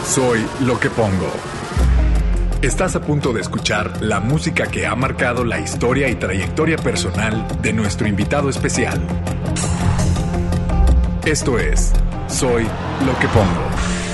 Soy lo que pongo. Estás a punto de escuchar la música que ha marcado la historia y trayectoria personal de nuestro invitado especial. Esto es Soy lo que pongo.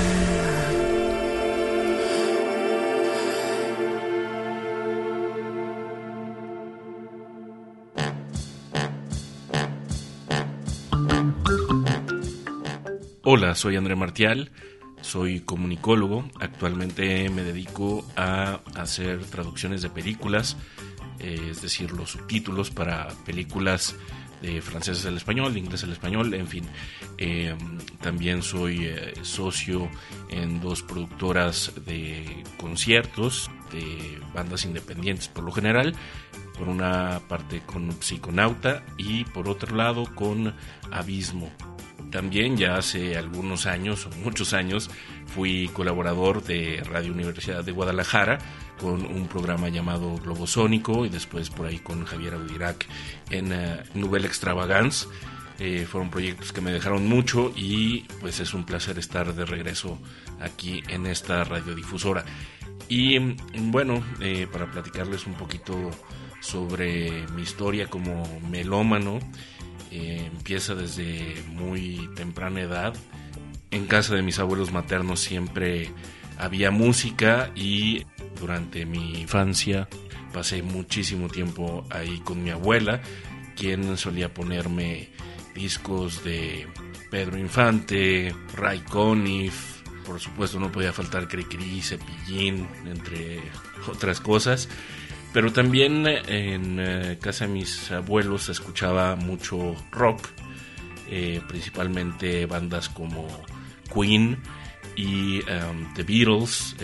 Hola, soy André Martial, soy comunicólogo. Actualmente me dedico a hacer traducciones de películas, es decir, los subtítulos para películas de francés al español, de inglés al español, en fin. También soy socio en 2 productoras de conciertos de bandas independientes por lo general. Por una parte con Psiconauta y por otro lado con Abismo. También ya hace algunos años, o muchos años, fui colaborador de Radio Universidad de Guadalajara con un programa llamado Globosónico y después por ahí con Javier Audirac en Nouvelle Extravagance. Fueron proyectos que me dejaron mucho y pues es un placer estar de regreso aquí en esta radiodifusora. Y bueno, para platicarles un poquito sobre mi historia como melómano, empieza desde muy temprana edad. En casa de mis abuelos maternos siempre había música y durante mi infancia pasé muchísimo tiempo ahí con mi abuela, quien solía ponerme discos de Pedro Infante, Ray Conniff, por supuesto no podía faltar Cricri, Cepillín, entre otras cosas. Pero también en casa de mis abuelos se escuchaba mucho rock, principalmente bandas como Queen y The Beatles.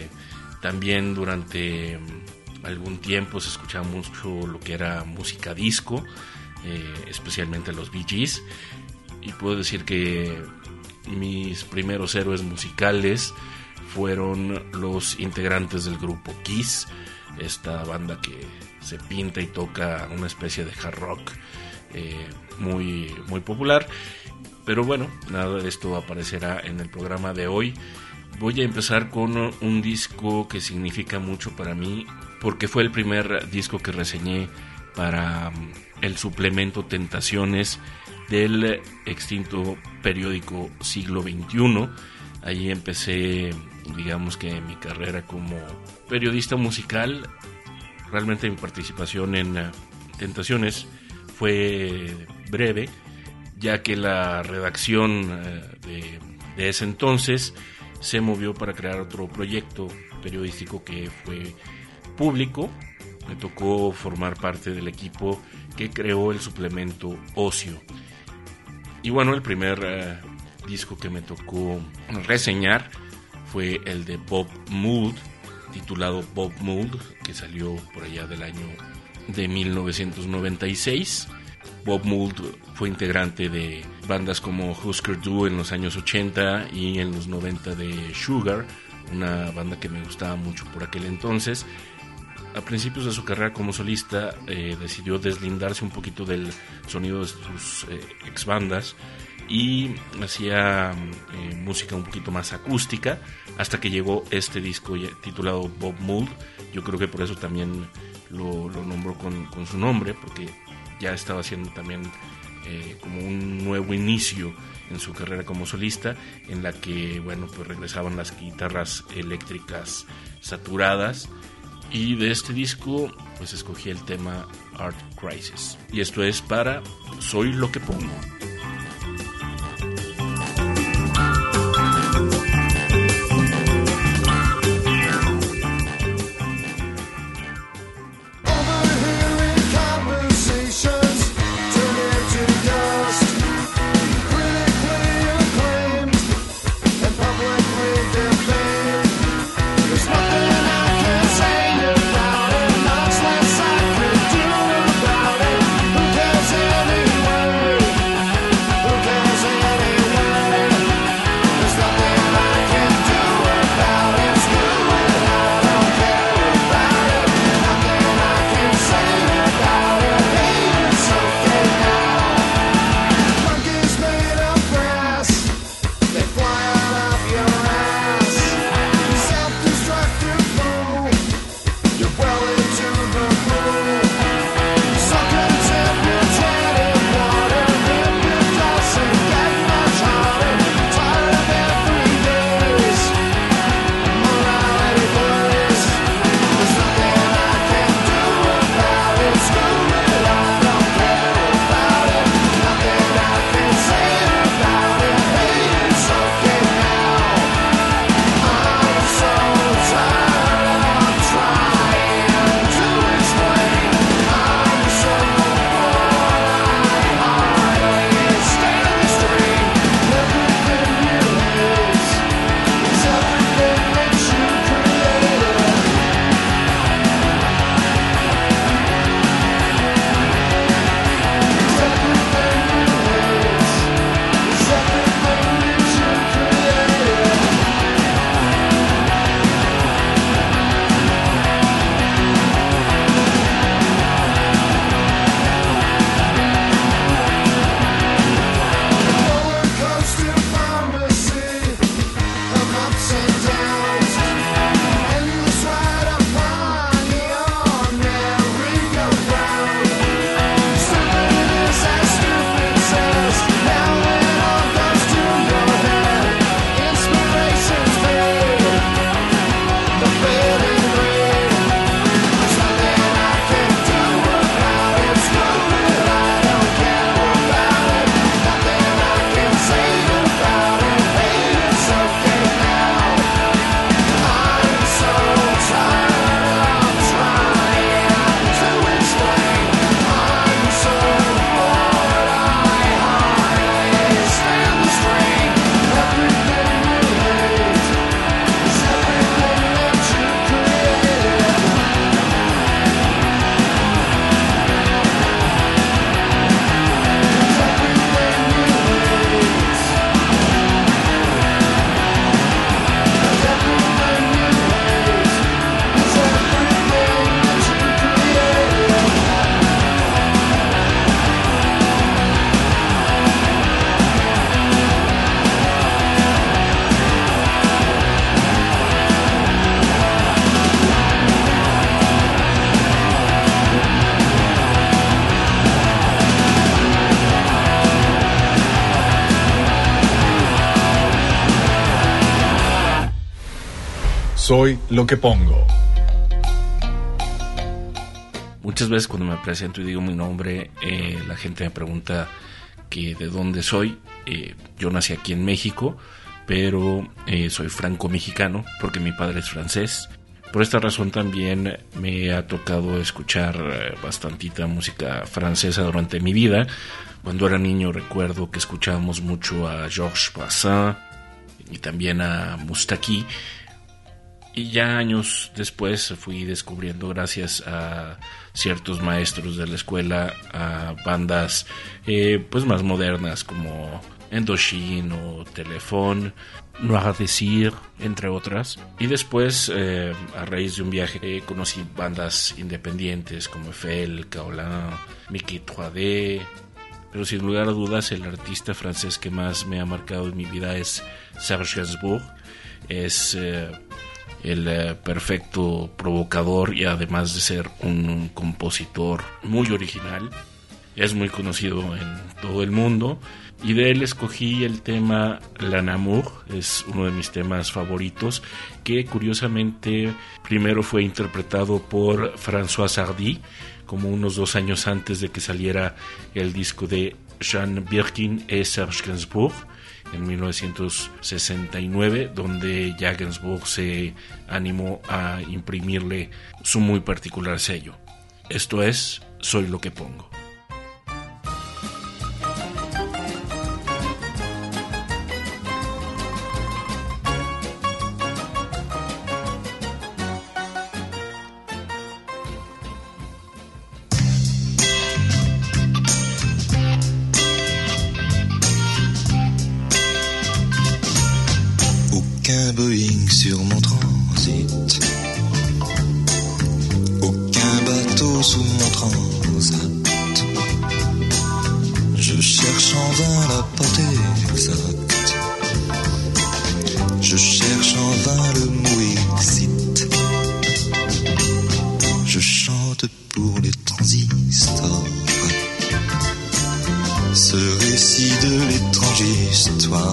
También durante algún tiempo se escuchaba mucho lo que era música disco, especialmente los Bee Gees. Y puedo decir que mis primeros héroes musicales fueron los integrantes del grupo Kiss, esta banda que se pinta y toca una especie de hard rock muy, muy popular. Pero bueno, nada de esto aparecerá en el programa de hoy. Voy a empezar con un disco que significa mucho para mí, porque fue el primer disco que reseñé para el suplemento Tentaciones del extinto periódico Siglo XXI. Ahí empecé, digamos que mi carrera como periodista musical. Realmente mi participación en Tentaciones fue breve, ya que la redacción de ese entonces se movió para crear otro proyecto periodístico que fue público. Me tocó formar parte del equipo que creó el suplemento Ocio. Y bueno, el primer disco que me tocó reseñar fue el de Bob Mould, titulado Bob Mould, que salió por allá del año de 1996. Bob Mould fue integrante de bandas como Husker Du en los años 80 y en los 90 de Sugar, una banda que me gustaba mucho por aquel entonces. A principios de su carrera como solista decidió deslindarse un poquito del sonido de sus ex bandas y hacía música un poquito más acústica hasta que llegó este disco titulado Bob Mould. Yo creo que por eso también lo nombró con su nombre, porque ya estaba haciendo también como un nuevo inicio en su carrera como solista, en la que bueno, pues regresaban las guitarras eléctricas saturadas. Y de este disco pues escogí el tema Art Crisis, y esto es para Soy lo que pongo. Soy lo que pongo. Muchas veces cuando me presento y digo mi nombre, la gente me pregunta que de dónde soy. Yo nací aquí en México, pero soy franco-mexicano porque mi padre es francés. Por esta razón también me ha tocado escuchar bastantita música francesa durante mi vida. Cuando era niño recuerdo que escuchábamos mucho a Georges Brassens y también a Moustaki. Y ya años después fui descubriendo, gracias a ciertos maestros de la escuela, a bandas pues más modernas como Indochine o Telephone, Noir Désir, entre otras. Y después, a raíz de un viaje, conocí bandas independientes como Eiffel, Kaolin, Mickey 3D. Pero sin lugar a dudas, el artista francés que más me ha marcado en mi vida es Serge Gainsbourg. Es el perfecto provocador y además de ser un compositor muy original. Es muy conocido en todo el mundo. Y de él escogí el tema L'Amour, es uno de mis temas favoritos, que curiosamente primero fue interpretado por François Hardy, como unos 2 años antes de que saliera el disco de Jean Birkin et Serge Gainsbourg, en 1969, donde ya Gainsbourg se animó a imprimirle su muy particular sello. Esto es Soy lo que pongo. Aucun Boeing sur mon transit, aucun bateau sous mon transat. Je cherche en vain la portée exacte, je cherche en vain le mot exit. Je chante pour les transistors ce récit de l'étrange histoire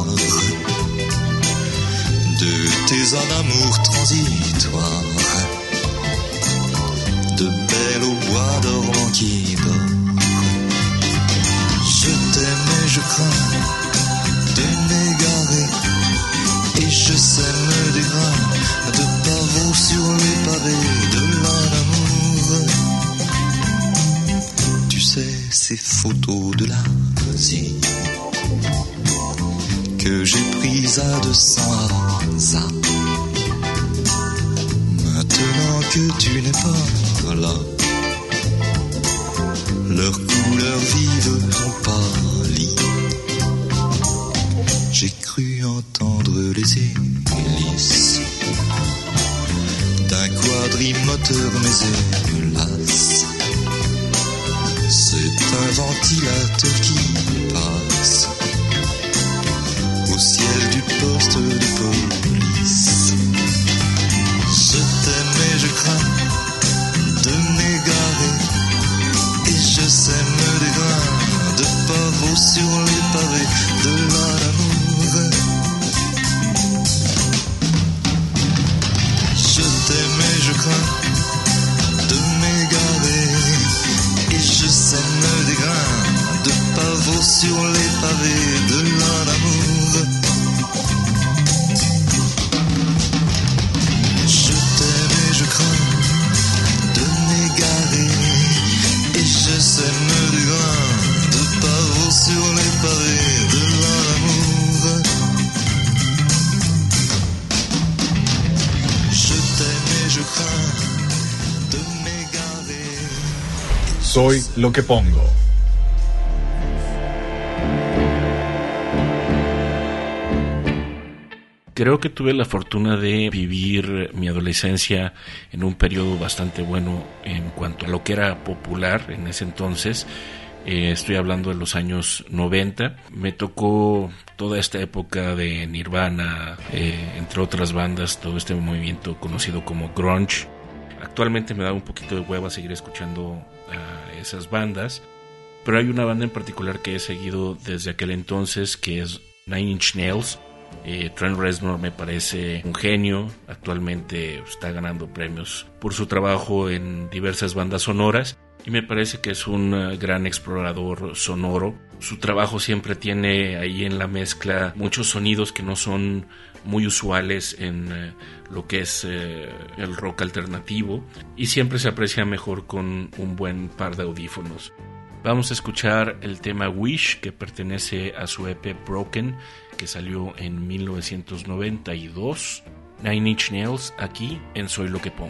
de tes amours transitoires, de belles au bois dormant qui dort. Je t'aime et je crains de m'égarer, et je sème des grains de pavots sur les pavés de l'amour. Tu sais, ces photos de l'Asie que j'ai prise à 200 hasards. Maintenant que tu n'es pas là, leurs couleurs vives ont pâli. J'ai cru entendre les hélices d'un quadrimoteur, mais hélas, c'est un ventilateur qui passe au ciel du poste de police. Je t'aime et je crains de m'égarer, et je sème des grains de pavots sur les pavés de l'amour. Je t'aime et je crains de m'égarer, et je sème des grains de pavots sur les pavés de l'amour. Je t'aime et je crains de m'égarer, et je sème des grains de pavots sur les pavés de l'amour. Je t'aime et je crains de m'égarer. Soy lo que pongo. Creo que tuve la fortuna de vivir mi adolescencia en un periodo bastante bueno en cuanto a lo que era popular en ese entonces. Estoy hablando de los años 90. Me tocó toda esta época de Nirvana, entre otras bandas, todo este movimiento conocido como grunge. Actualmente me da un poquito de hueva seguir escuchando a esas bandas, pero hay una banda en particular que he seguido desde aquel entonces, que es Nine Inch Nails. Trent Reznor me parece un genio, actualmente está ganando premios por su trabajo en diversas bandas sonoras y me parece que es un gran explorador sonoro. Su trabajo siempre tiene ahí en la mezcla muchos sonidos que no son muy usuales en lo que es el rock alternativo y siempre se aprecia mejor con un buen par de audífonos. Vamos a escuchar el tema Wish, que pertenece a su EP Broken, que salió en 1992. Nine Inch Nails, aquí en Soy Lo Que Pongo.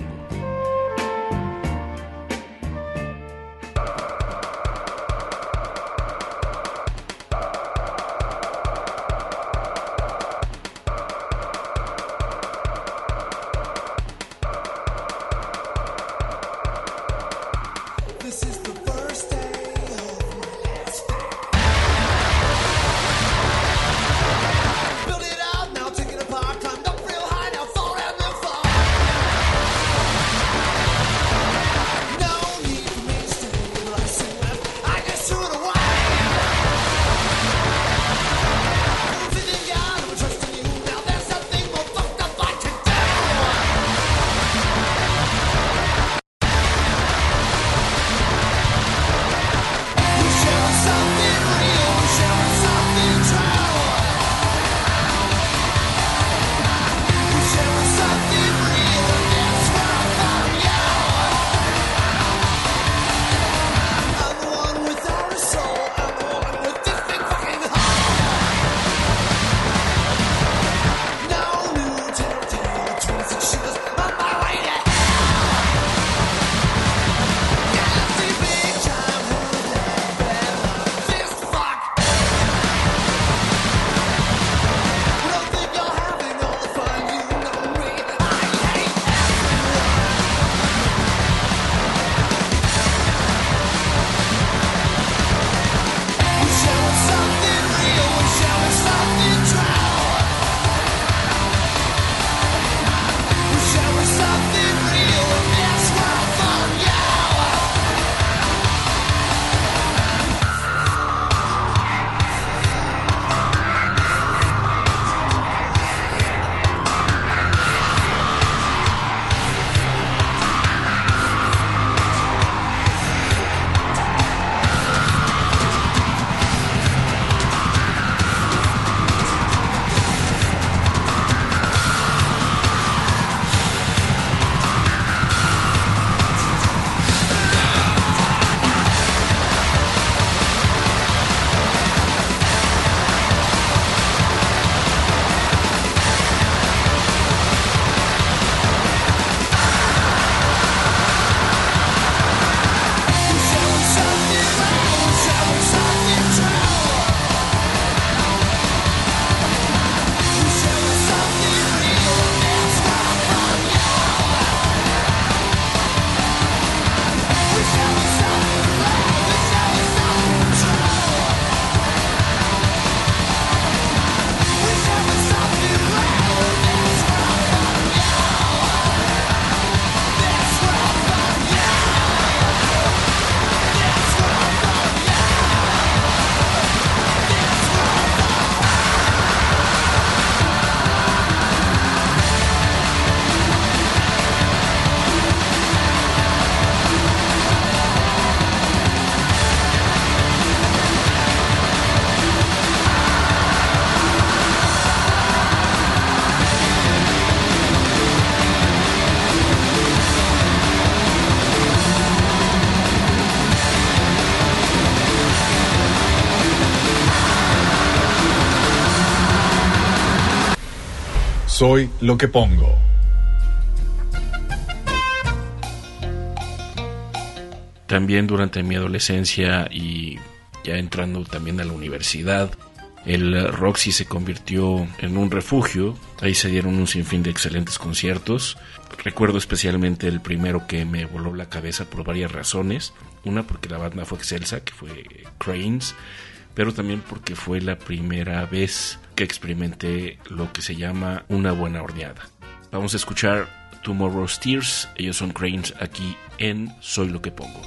Soy lo que pongo. También durante mi adolescencia y ya entrando también a la universidad, el Roxy se convirtió en un refugio. Ahí se dieron un sinfín de excelentes conciertos. Recuerdo especialmente el primero que me voló la cabeza por varias razones. Una, porque la banda fue excelsa, que fue Cranes, pero también porque fue la primera vez que experimenté lo que se llama una buena horneada. Vamos a escuchar Tomorrow's Tears. Ellos son Cranes aquí en Soy Lo Que Pongo.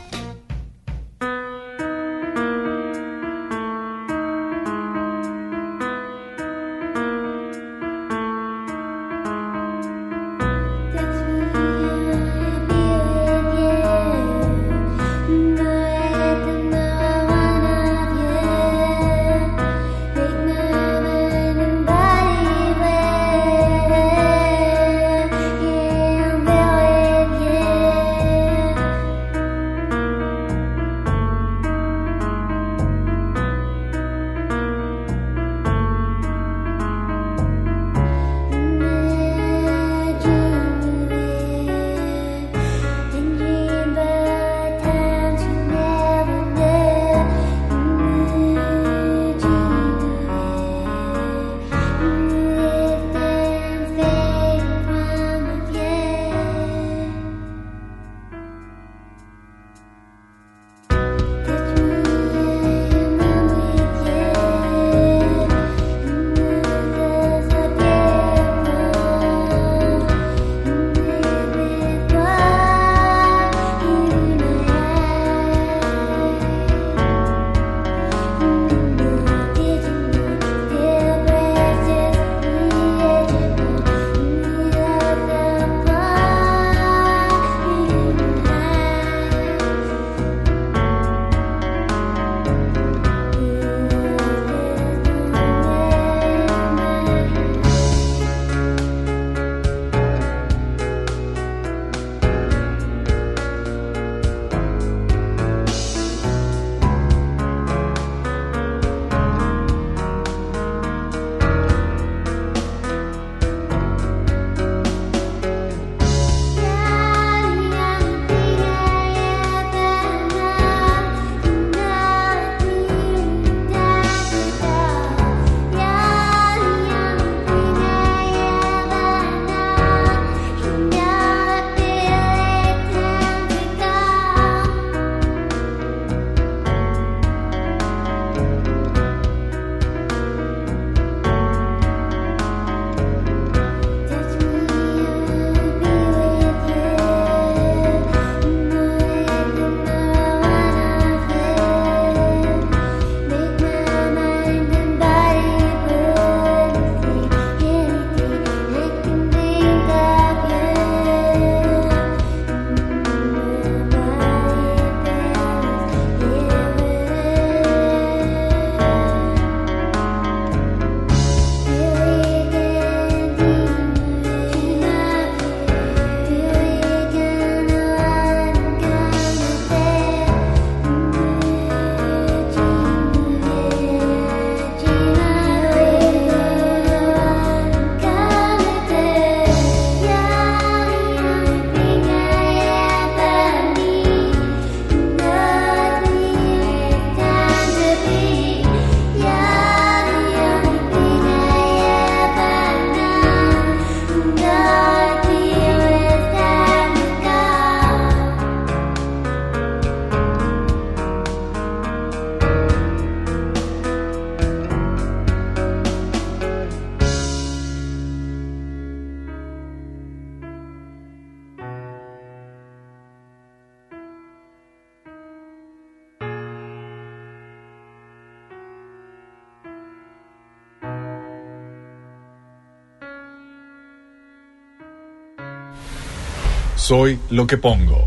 Soy lo que pongo.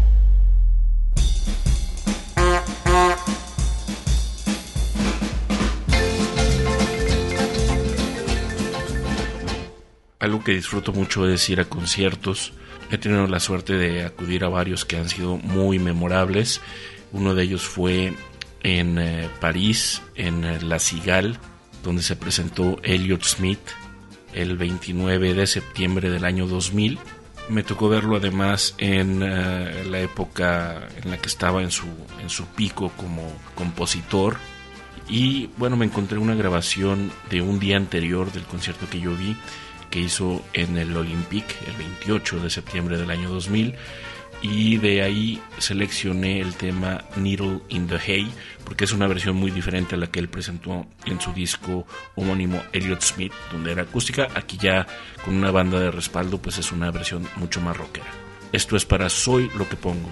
Algo que disfruto mucho es ir a conciertos. He tenido la suerte de acudir a varios que han sido muy memorables. Uno de ellos fue en París, en La Cigale, donde se presentó Elliott Smith el 29 de septiembre del año 2000. Me tocó verlo además en la época en la que estaba en su pico como compositor. Y bueno, me encontré una grabación de un día anterior del concierto que yo vi, que hizo en el Olympique el 28 de septiembre del año 2000, y de ahí seleccioné el tema Needle in the Hay, porque es una versión muy diferente a la que él presentó en su disco homónimo Elliott Smith, donde era acústica. Aquí ya con una banda de respaldo, pues es una versión mucho más rockera. Esto es para Soy lo que pongo.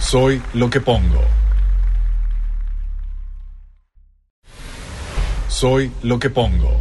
Soy lo que pongo. Soy lo que pongo.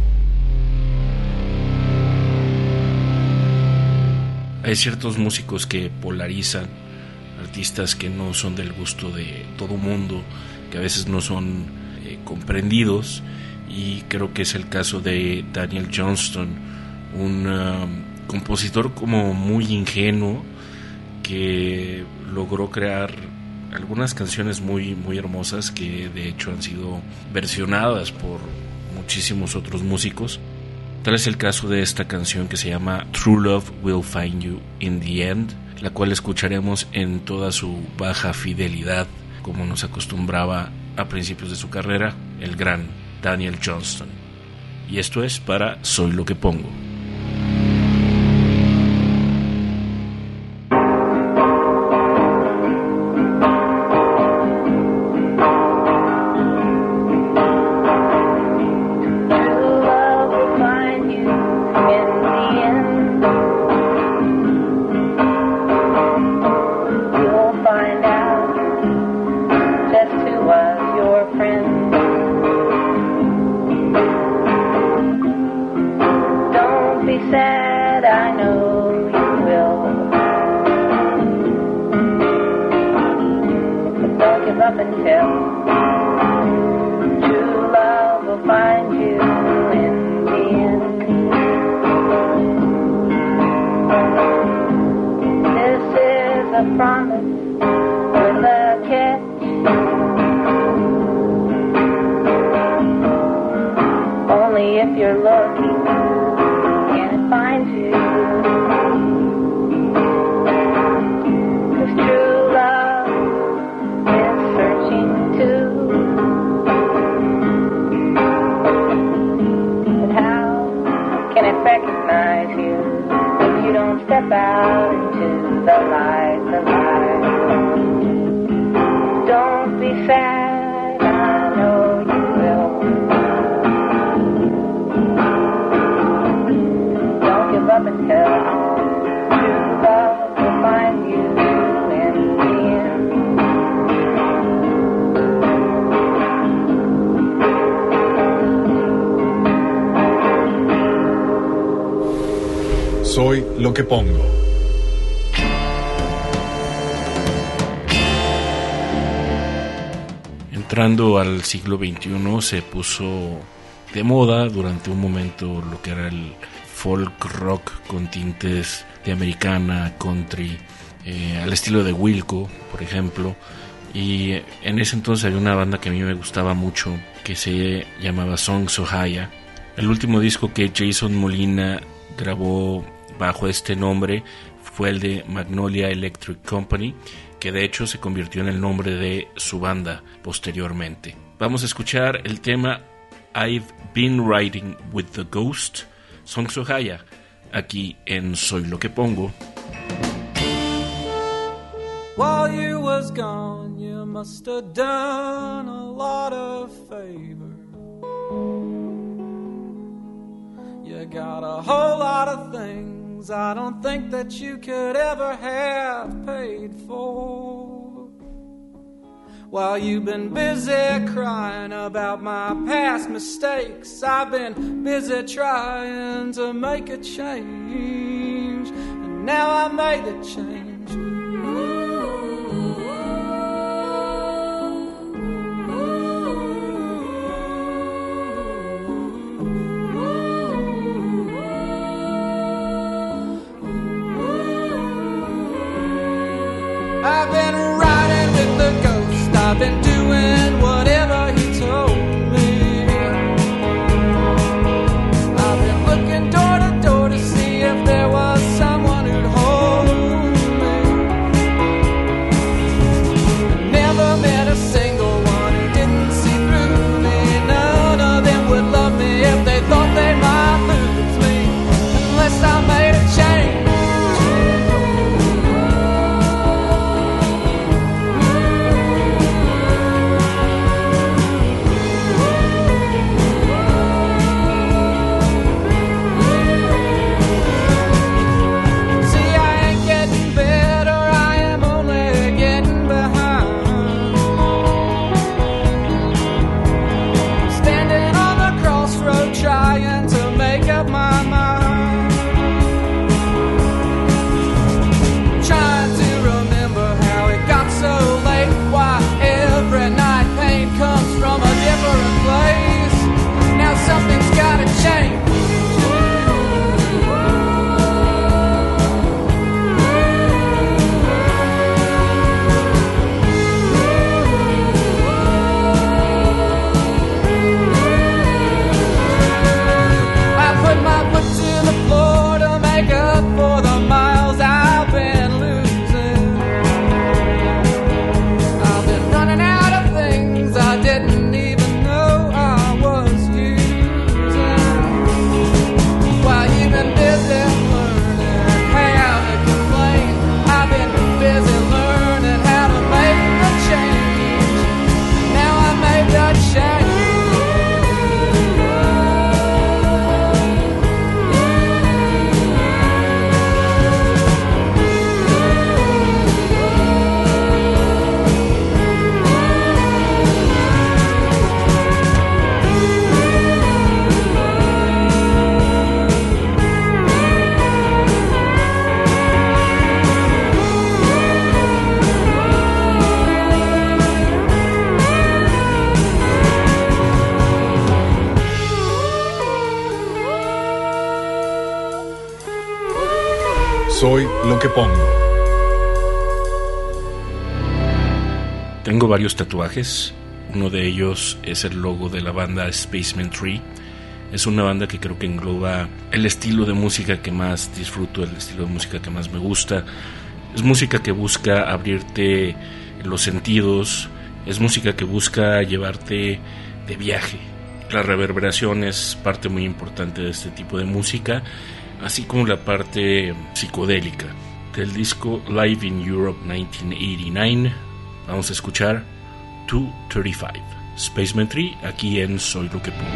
Hay ciertos músicos que polarizan, artistas que no son del gusto de todo mundo, que a veces no son comprendidos, y creo que es el caso de Daniel Johnston, un compositor como muy ingenuo que logró crear algunas canciones muy, muy hermosas que de hecho han sido versionadas por muchísimos otros músicos. Tal es el caso de esta canción que se llama True Love Will Find You in the End, la cual escucharemos en toda su baja fidelidad, como nos acostumbraba a principios de su carrera el gran Daniel Johnston. Y esto es para Soy lo que pongo. Soy lo que pongo. Entrando al siglo XXI se puso de moda durante un momento lo que era el folk rock con tintes de americana, country, al estilo de Wilco, por ejemplo. Y en ese entonces había una banda que a mí me gustaba mucho que se llamaba Songs Ohio. El último disco que Jason Molina grabó bajo este nombre fue el de Magnolia Electric Company, que de hecho se convirtió en el nombre de su banda posteriormente. Vamos a escuchar el tema I've Been Riding with the Ghost, Songs Ohio, aquí en Soy lo que pongo. While you was gone, you must have done a lot of favors. You got a whole lot of things I don't think that you could ever have paid for. While you've been busy crying about my past mistakes, I've been busy trying to make a change. And now I made the change. I've been riding with the ghost, I've been doing whatever he told me. I've been looking door to door to see if there was someone who'd hold me. Soy lo que pongo. Tengo varios tatuajes. Uno de ellos es el logo de la banda Spaceman 3. Es una banda que creo que engloba el estilo de música que más disfruto, el estilo de música que más me gusta. Es música que busca abrirte los sentidos, es música que busca llevarte de viaje. La reverberación es parte muy importante de este tipo de música, así como la parte psicodélica. Del disco Live in Europe 1989 vamos a escuchar 235, Spaceman 3, aquí en Soy lo que pongo.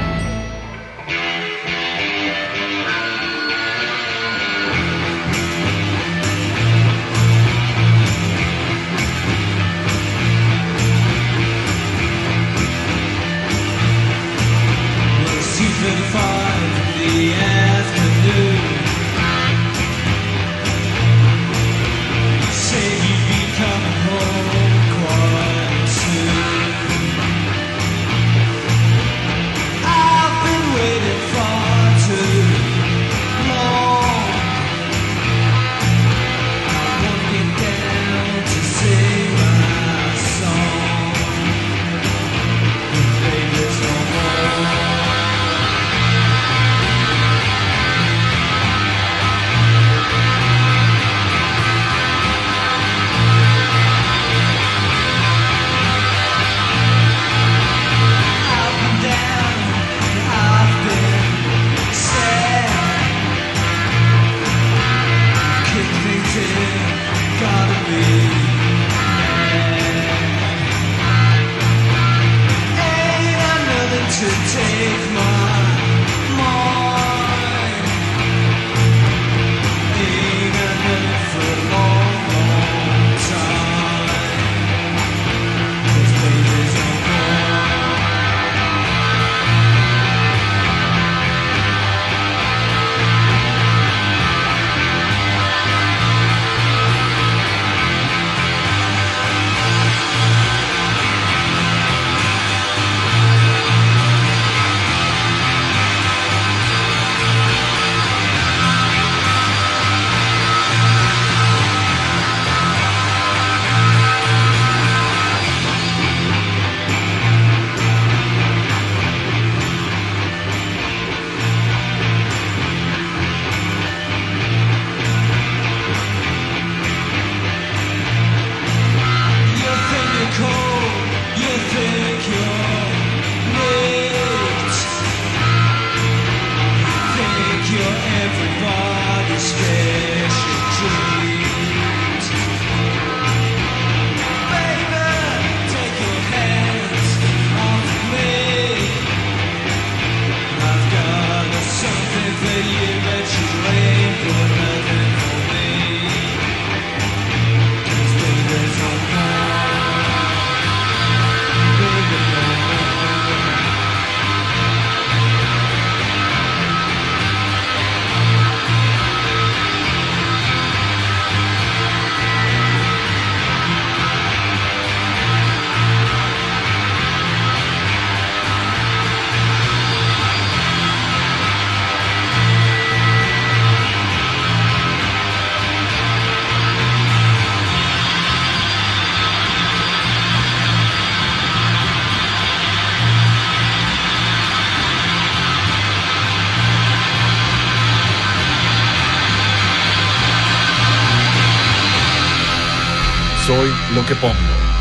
Soy lo que pongo.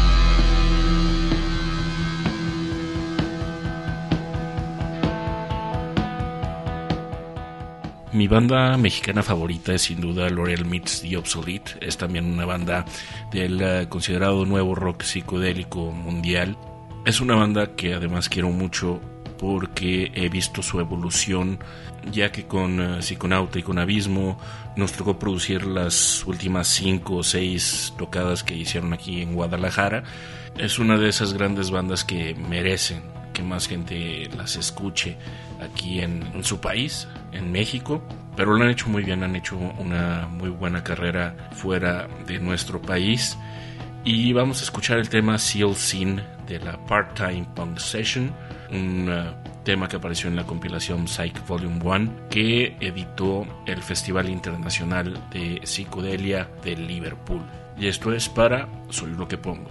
Mi banda mexicana favorita es sin duda L'Oreal Meets the Obsolete. Es también una banda del considerado nuevo rock psicodélico mundial. Es una banda que además quiero mucho porque he visto su evolución, ya que con Psiconauta y con Abismo nos tocó producir las últimas 5 o 6 tocadas que hicieron aquí en Guadalajara. Es una de esas grandes bandas que merecen que más gente las escuche aquí en su país, en México, pero lo han hecho muy bien, han hecho una muy buena carrera fuera de nuestro país. Y vamos a escuchar el tema Seal Scene de la Part-Time Punk Session, un tema que apareció en la compilación Psych Volume 1 que editó el Festival Internacional de Psicodelia de Liverpool. Y esto es para Soy lo que pongo.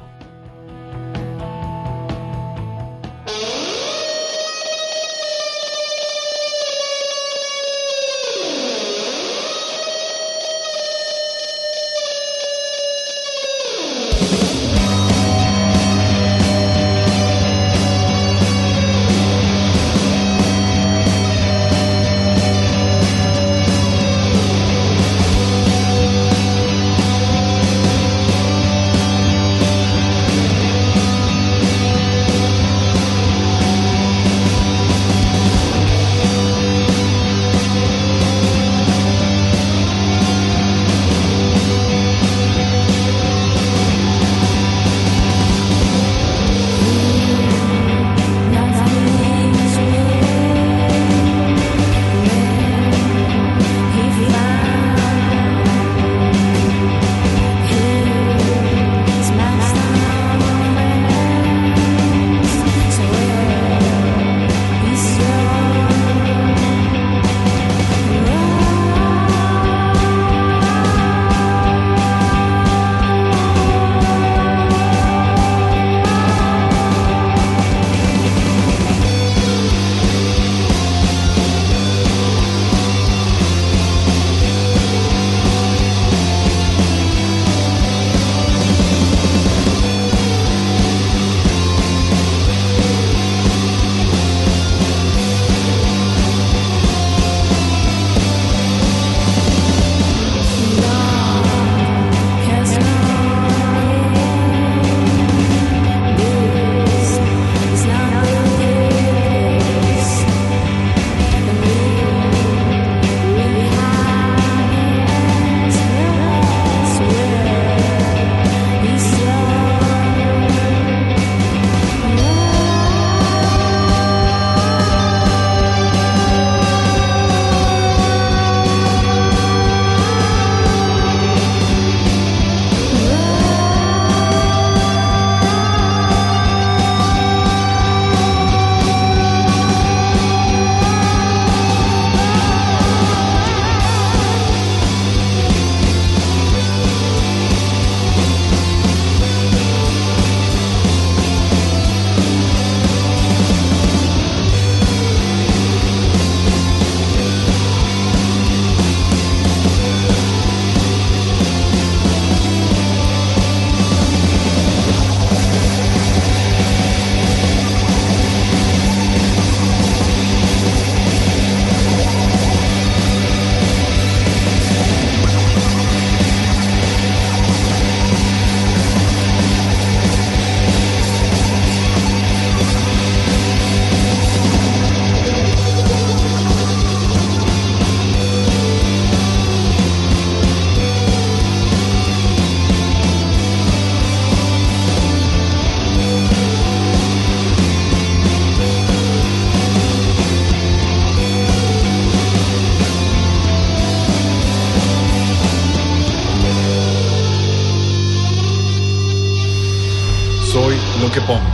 Soy lo que pongo.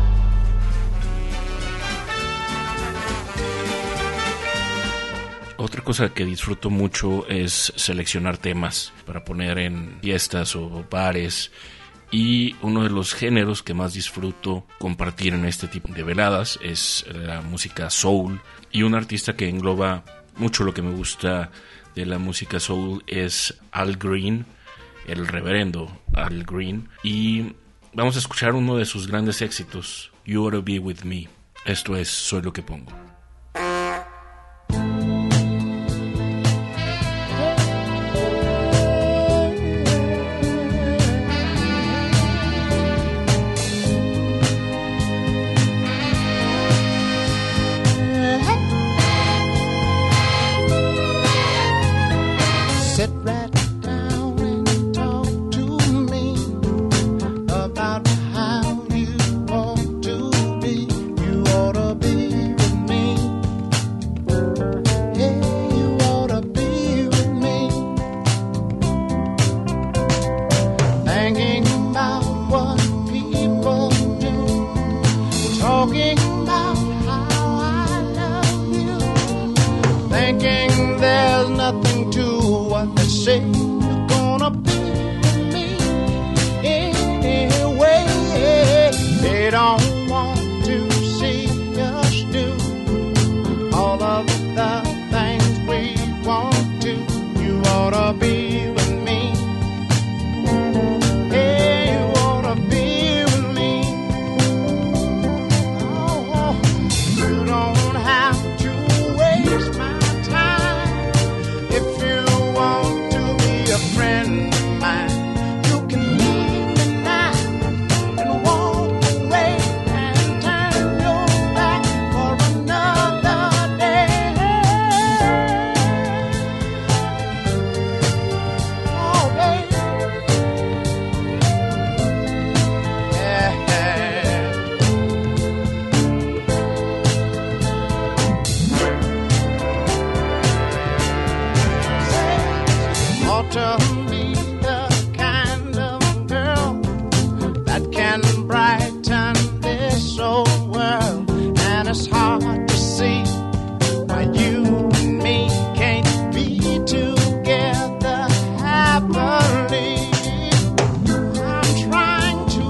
Otra cosa que disfruto mucho es seleccionar temas para poner en fiestas o bares, y uno de los géneros que más disfruto compartir en este tipo de veladas es la música soul, y un artista que engloba mucho lo que me gusta de la música soul es Al Green, el reverendo Al Green, y vamos a escuchar uno de sus grandes éxitos, You Ought to Be With Me. Esto es Soy lo que pongo. About how you want to be, you ought to be with me. thinking there's nothing to what they say. You're gonna be with me anyway. They don't want to see us do all of the things we want to. You ought to be with me. Hey, you ought to be with me. Oh, you don't have to waste my time. If you want to be a friend of mine, you can leave me now and walk away and turn your back for another day. Oh, baby. Yeah. Ought to be the kind of girl that can brighten this old world. And it's hard to see why you and me can't be together happily. I'm trying to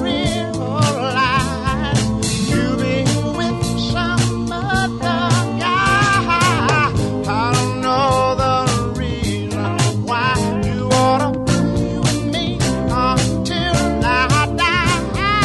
realize you be with some other guy. I don't know the reason why. You ought to be with me until I die.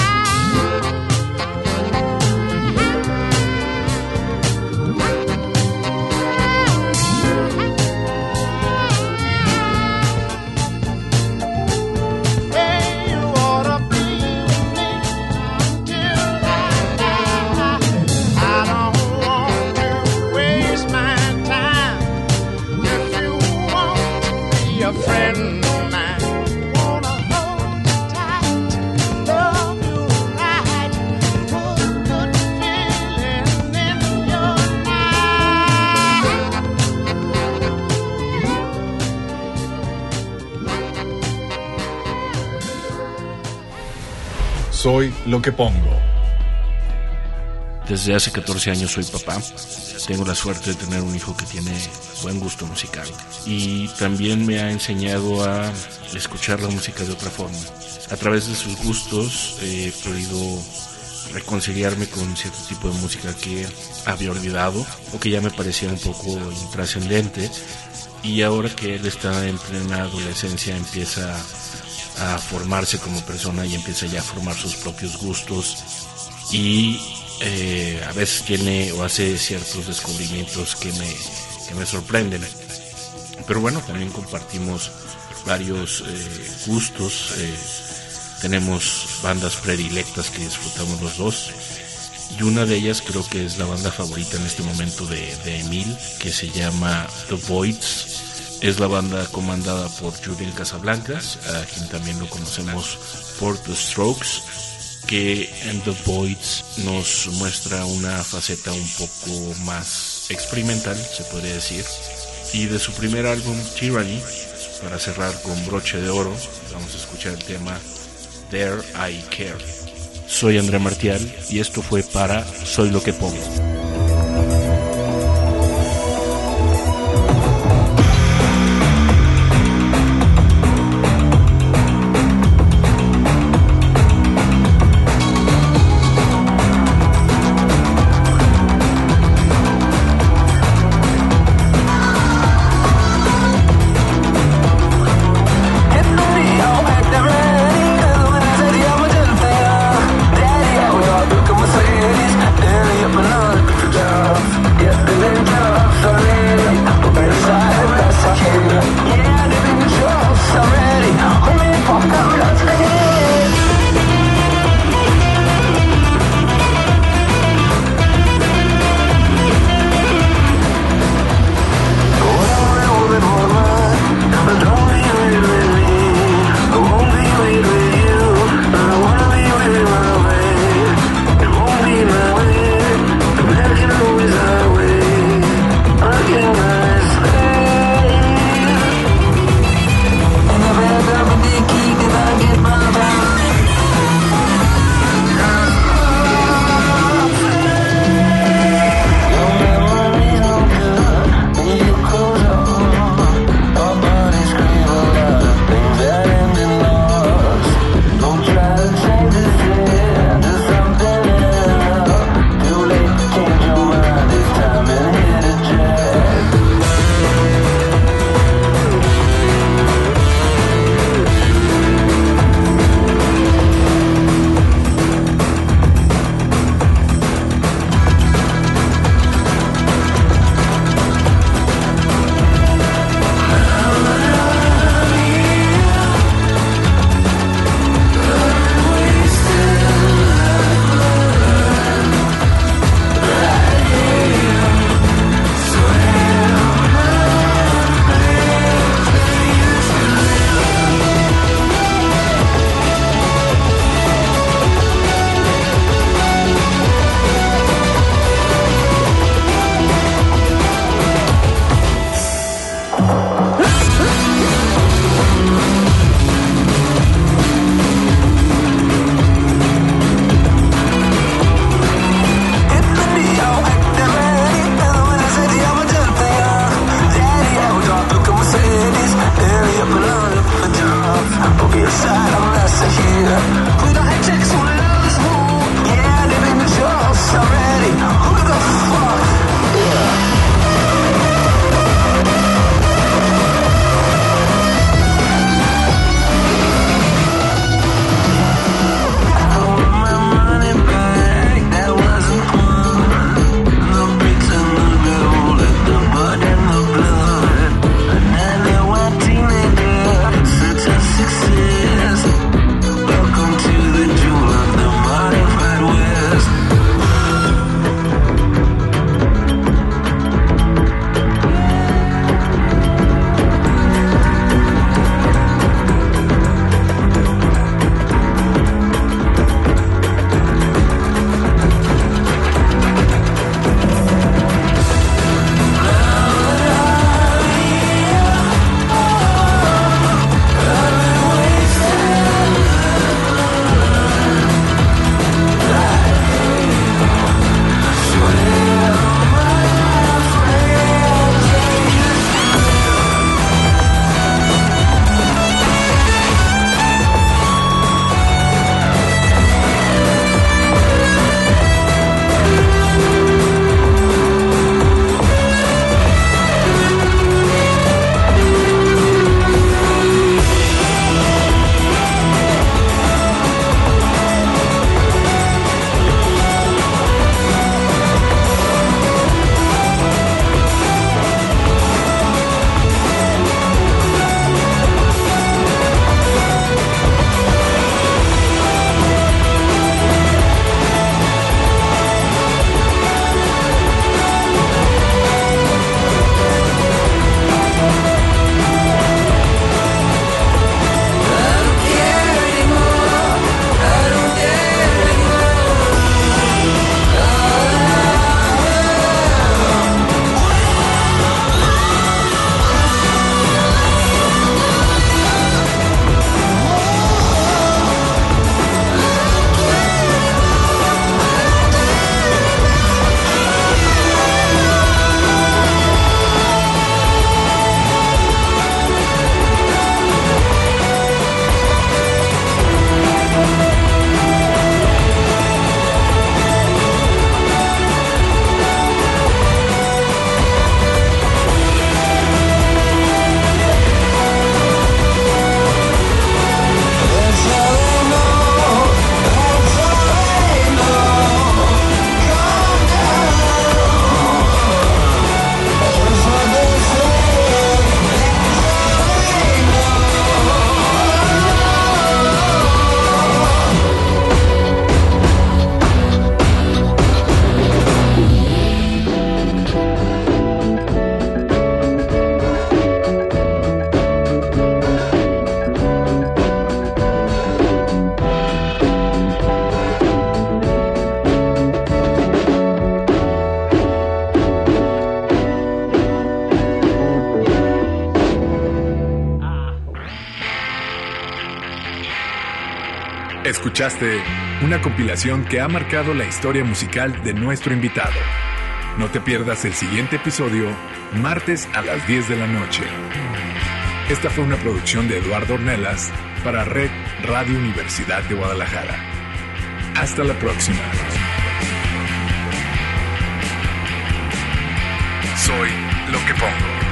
Hey, you ought to be with me until I die. I don't want to waste my time. If you want to be a friend of mine, wanna hold you tight, love you right, put good feeling in your life. Soy lo que pongo. Desde hace 14 años soy papá. Tengo la suerte de tener un hijo que tiene buen gusto musical. Y también me ha enseñado a escuchar la música de otra forma. A través de sus gustos he podido reconciliarme con cierto tipo de música que había olvidado o que ya me parecía un poco intrascendente. Y ahora que él está en plena adolescencia empieza a formarse como persona y empieza ya a formar sus propios gustos y a veces tiene o hace ciertos descubrimientos que me sorprenden, pero bueno, también compartimos varios gustos, tenemos bandas predilectas que disfrutamos los dos y una de ellas creo que es la banda favorita en este momento de Emil, que se llama The Voids. Es la banda comandada por Julian Casablancas, a quien también lo conocemos por The Strokes, que en The Voids nos muestra una faceta un poco más experimental, se podría decir. Y de su primer álbum, Tyranny, para cerrar con broche de oro, vamos a escuchar el tema There I Care. Soy André Martial y esto fue para Soy lo que pongo. Daddy, I was all looking Mercedes, daily up another Escuchaste una compilación que ha marcado la historia musical de nuestro invitado. No te pierdas el siguiente episodio, martes a las 10 de la noche. Esta fue una producción de Eduardo Ornelas para Red Radio Universidad de Guadalajara. Hasta la próxima. Soy lo que pongo.